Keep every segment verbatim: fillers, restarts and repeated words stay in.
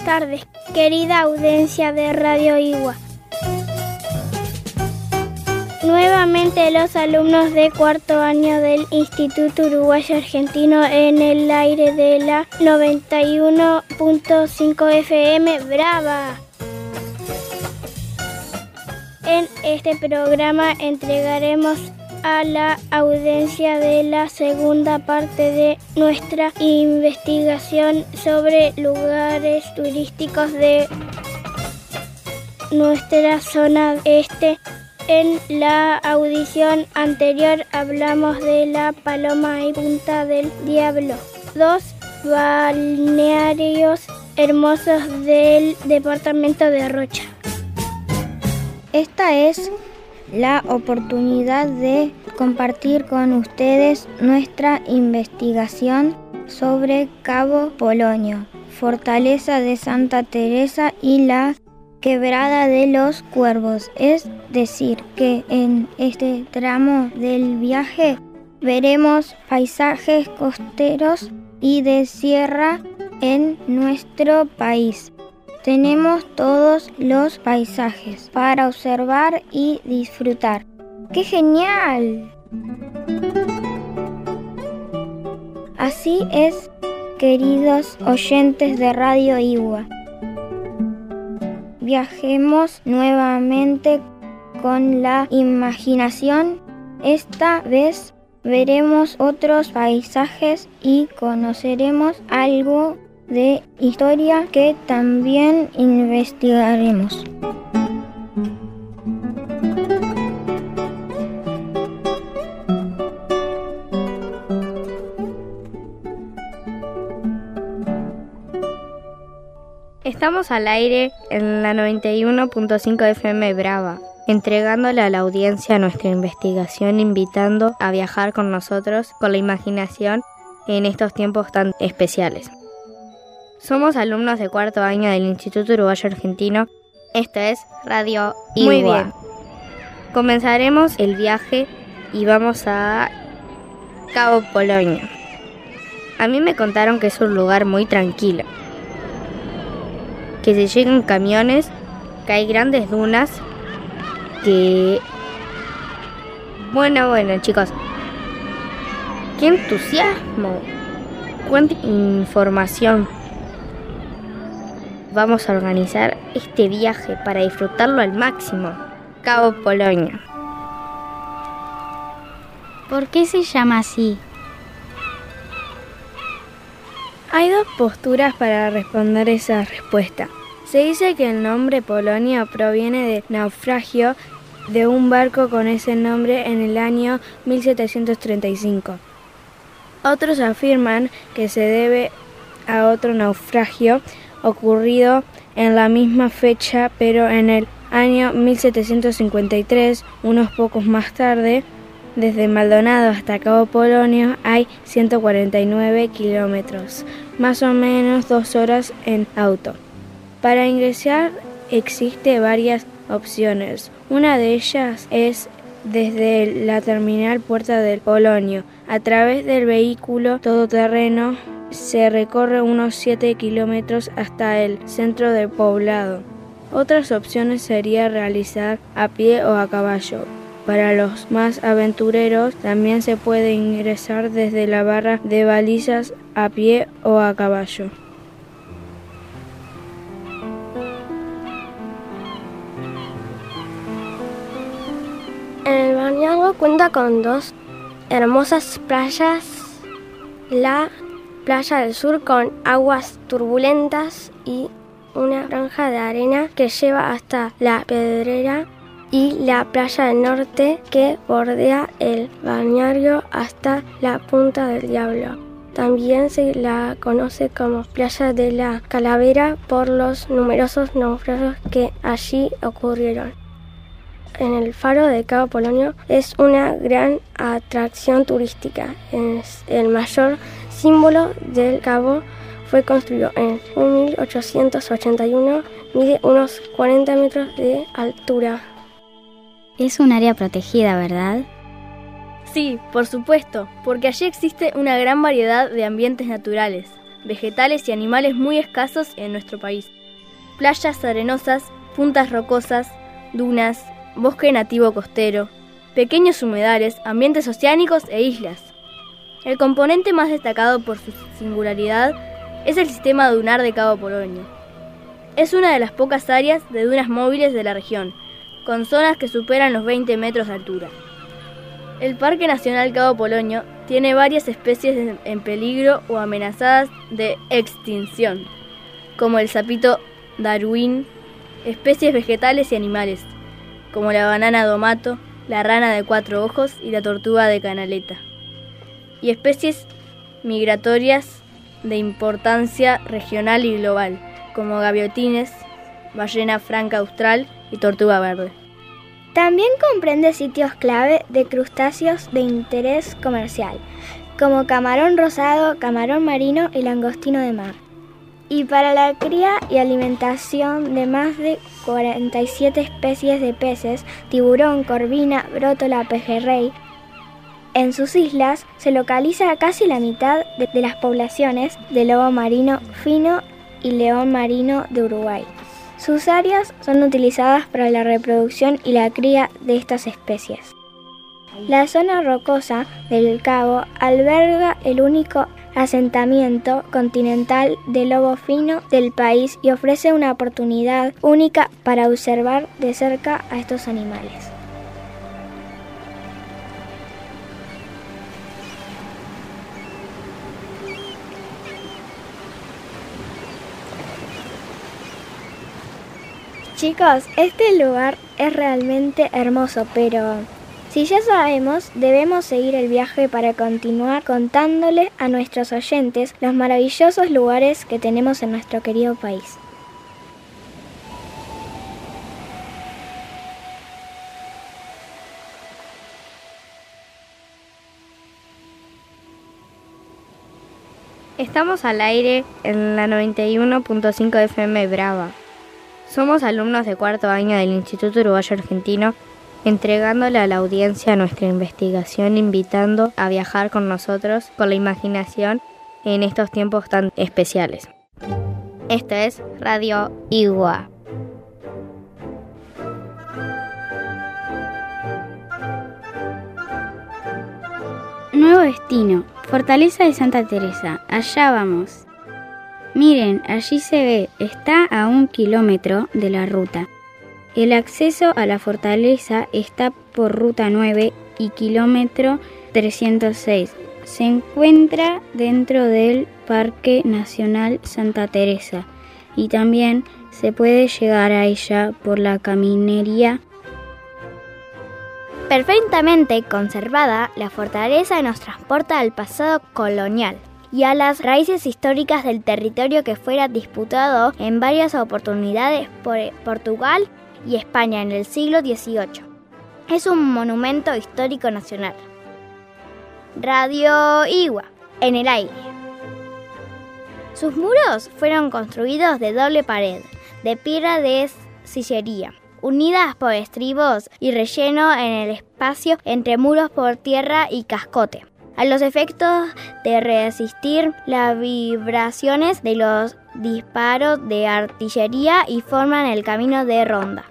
tardes, querida audiencia de Radio Igua. Nuevamente los alumnos de cuarto año del Instituto Uruguayo Argentino en el aire de la noventa y uno punto cinco F M Brava. En este programa entregaremos a la audiencia de la segunda parte de nuestra investigación sobre lugares turísticos de nuestra zona este. En la audición anterior hablamos de La Paloma y Punta del Diablo, dos balnearios hermosos del departamento de Rocha. Esta es la oportunidad de compartir con ustedes nuestra investigación sobre Cabo Polonio, Fortaleza de Santa Teresa y la Quebrada de los Cuervos. Es decir, que en este tramo del viaje veremos paisajes costeros y de sierra en nuestro país. Tenemos todos los paisajes para observar y disfrutar. ¡Qué genial! Así es, queridos oyentes de Radio Igua. Viajemos nuevamente con la imaginación. Esta vez veremos otros paisajes y conoceremos algo de historia que también investigaremos. Estamos al aire en la noventa y uno punto cinco F M Brava, entregándole a la audiencia nuestra investigación, invitando a viajar con nosotros con la imaginación en estos tiempos tan especiales. Somos alumnos de cuarto año del Instituto Uruguayo Argentino. Esto es Radio Igua. Muy bien. Comenzaremos el viaje y vamos a Cabo Polonio. A mí me contaron que es un lugar muy tranquilo, que se llegan camiones, que hay grandes dunas, que... Bueno, bueno, chicos. ¡Qué entusiasmo! ¡Cuánta información! Vamos a organizar este viaje para disfrutarlo al máximo. Cabo Polonio. ¿Por qué se llama así? Hay dos posturas para responder esa respuesta. Se dice que el nombre Polonio proviene del naufragio de un barco con ese nombre en el año mil setecientos treinta y cinco. Otros afirman que se debe a otro naufragio ocurrido en la misma fecha, pero en el año mil setecientos cincuenta y tres, unos pocos más tarde. Desde Maldonado hasta Cabo Polonio hay ciento cuarenta y nueve kilómetros, más o menos dos horas en auto. Para ingresar existe varias opciones. Una de ellas es desde la terminal Puerta del Polonio. A través del vehículo todoterreno se recorre unos siete kilómetros hasta el centro del poblado. Otras opciones sería realizar a pie o a caballo. Para los más aventureros también se puede ingresar desde la barra de balizas a pie o a caballo. El balneario cuenta con dos hermosas playas, la playa del sur con aguas turbulentas y una franja de arena que lleva hasta la Pedrera, y la playa del norte que bordea el balneario hasta la Punta del Diablo. También se la conoce como Playa de la Calavera por los numerosos naufragios que allí ocurrieron. En el faro de Cabo Polonio es una gran atracción turística. Es el mayor símbolo del Cabo. Fue construido en mil ochocientos ochenta y uno, mide unos cuarenta metros de altura. Es un área protegida, ¿verdad? Sí, por supuesto, porque allí existe una gran variedad de ambientes naturales, vegetales y animales muy escasos en nuestro país. playas arenosas, puntas rocosas, dunas, bosque nativo costero, pequeños humedales, ambientes oceánicos e islas. El componente más destacado por su singularidad es el sistema dunar de Cabo Polonio. Es una de las pocas áreas de dunas móviles de la región, con zonas que superan los veinte metros de altura. El Parque Nacional Cabo Polonio tiene varias especies en peligro o amenazadas de extinción, como el sapito Darwin, especies vegetales y animales, como la banana domato, la rana de cuatro ojos y la tortuga de canaleta, y especies migratorias de importancia regional y global, como gaviotines, ballena franca austral y tortuga verde. También comprende sitios clave de crustáceos de interés comercial, como camarón rosado, camarón marino y langostino de mar. Y para la cría y alimentación de más de cuarenta y siete especies de peces, tiburón, corvina, brótola, pejerrey. En sus islas se localiza casi la mitad de, de las poblaciones de lobo marino fino y león marino de Uruguay. Sus áreas son utilizadas para la reproducción y la cría de estas especies. La zona rocosa del Cabo alberga el único asentamiento continental de lobo fino del país y ofrece una oportunidad única para observar de cerca a estos animales. Chicos, este lugar es realmente hermoso, pero si ya sabemos, debemos seguir el viaje para continuar contándole a nuestros oyentes los maravillosos lugares que tenemos en nuestro querido país. Estamos al aire en la noventa y uno punto cinco F M Brava. Somos alumnos de cuarto año del Instituto Uruguayo Argentino, entregándole a la audiencia nuestra investigación, invitando a viajar con nosotros con la imaginación en estos tiempos tan especiales. Esto es Radio Igua. Nuevo destino, Fortaleza de Santa Teresa. Allá vamos. Miren, allí se ve, está a un kilómetro de la ruta. El acceso a la fortaleza está por ruta nueve y kilómetro trescientos seis. Se encuentra dentro del Parque Nacional Santa Teresa y también se puede llegar a ella por la caminería. Perfectamente conservada, la fortaleza nos transporta al pasado colonial y a las raíces históricas del territorio que fuera disputado en varias oportunidades por Portugal y España en el siglo dieciocho. Es un monumento histórico nacional. Radio Igua, en el aire. Sus muros fueron construidos de doble pared, de piedra de sillería, unidas por estribos y relleno en el espacio entre muros por tierra y cascote, a los efectos de resistir las vibraciones de los disparos de artillería y forman el camino de ronda.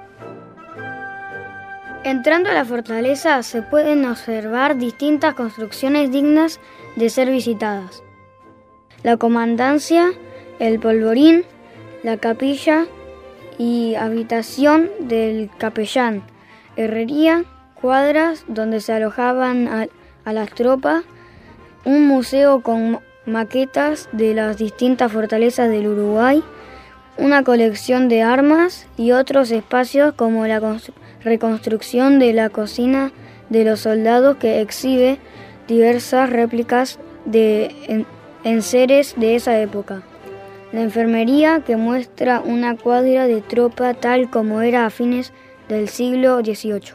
Entrando a la fortaleza se pueden observar distintas construcciones dignas de ser visitadas. La comandancia, el polvorín, la capilla y habitación del capellán, herrería, cuadras donde se alojaban a, a las tropas, un museo con maquetas de las distintas fortalezas del Uruguay, una colección de armas y otros espacios como la constru- reconstrucción de la cocina de los soldados que exhibe diversas réplicas de en- enseres de esa época. La enfermería que muestra una cuadra de tropa tal como era a fines del siglo dieciocho.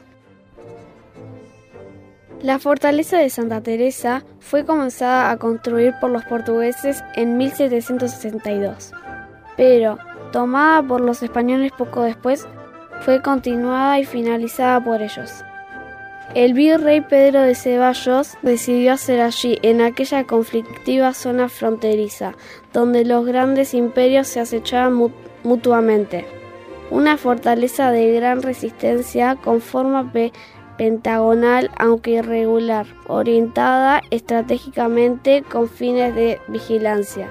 La fortaleza de Santa Teresa fue comenzada a construir por los portugueses en mil setecientos sesenta y dos, pero tomada por los españoles poco después, fue continuada y finalizada por ellos. El virrey Pedro de Ceballos decidió hacer allí, en aquella conflictiva zona fronteriza, donde los grandes imperios se acechaban mu- mutuamente. Una fortaleza de gran resistencia con forma pe- pentagonal, aunque irregular, orientada estratégicamente con fines de vigilancia.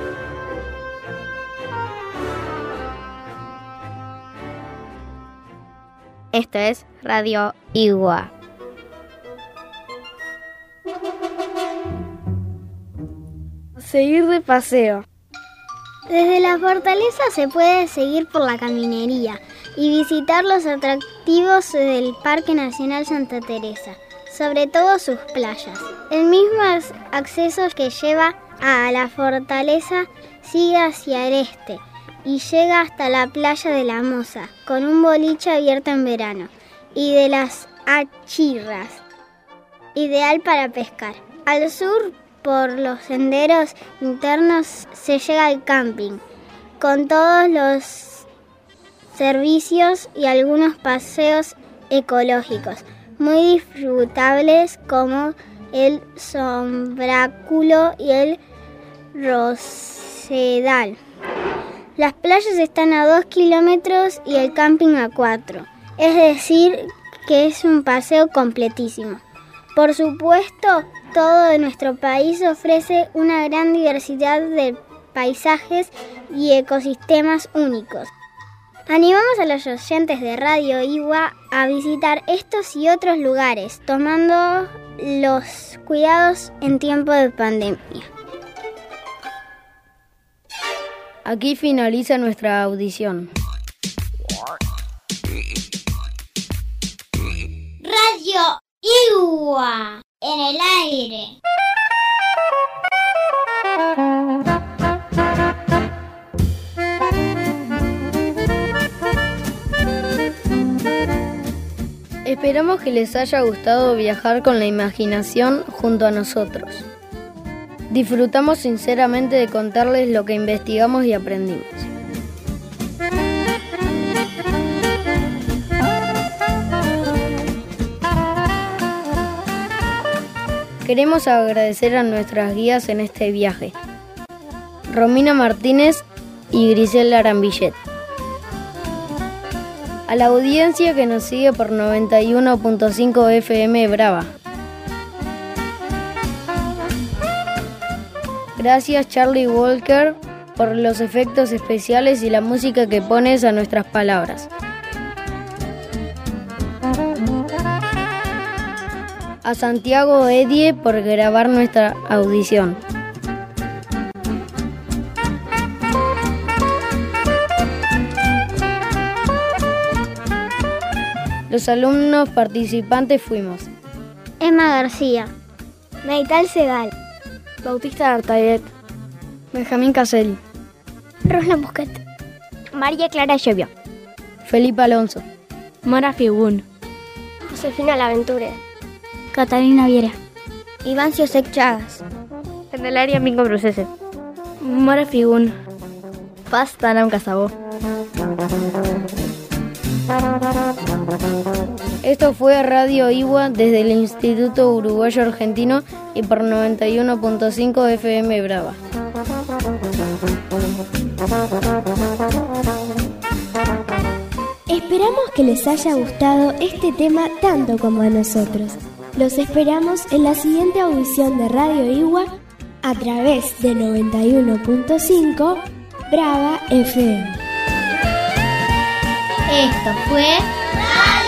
Esto es Radio Igua. Seguir de paseo. Desde la fortaleza se puede seguir por la caminería y visitar los atractivos del Parque Nacional Santa Teresa, sobre todo sus playas. El mismo acceso que lleva a la fortaleza sigue hacia el este y llega hasta la playa de la Moza, con un boliche abierto en verano, y de las Achirras, ideal para pescar. Al sur, por los senderos internos, se llega al camping, con todos los servicios y algunos paseos ecológicos, muy disfrutables, como el sombráculo y el rosedal. Las playas están a dos kilómetros y el camping a cuatro, es decir, que es un paseo completísimo. Por supuesto, todo nuestro país ofrece una gran diversidad de paisajes y ecosistemas únicos. Animamos a los oyentes de Radio Igua a visitar estos y otros lugares, tomando los cuidados en tiempo de pandemia. Aquí finaliza nuestra audición. Radio Igua en el aire. Esperamos que les haya gustado viajar con la imaginación junto a nosotros. Disfrutamos sinceramente de contarles lo que investigamos y aprendimos. Queremos agradecer a nuestras guías en este viaje, Romina Martínez y Grisel Arambillet. A la audiencia que nos sigue por noventa y uno punto cinco F M Brava. Gracias Charlie Walker por los efectos especiales y la música que pones a nuestras palabras. A Santiago Edie por grabar nuestra audición. Los alumnos participantes fuimos Emma García, Neital Segal, Bautista Artayet, Benjamín Caselli, Rosna Busquet, María Clara Llobio, Felipe Alonso, Mora Figún, Josefina Laventure, Catalina Viera, Iván Ciosek Chagas, Candelaria Mingo Brucese, Mora Figún, Paz Tanam Casabó. Esto fue Radio Igua desde el Instituto Uruguayo Argentino y por noventa y uno punto cinco F M Brava. Esperamos que les haya gustado este tema tanto como a nosotros. Los esperamos en la siguiente audición de Radio Igua a través de noventa y uno punto cinco Brava F M. Esto fue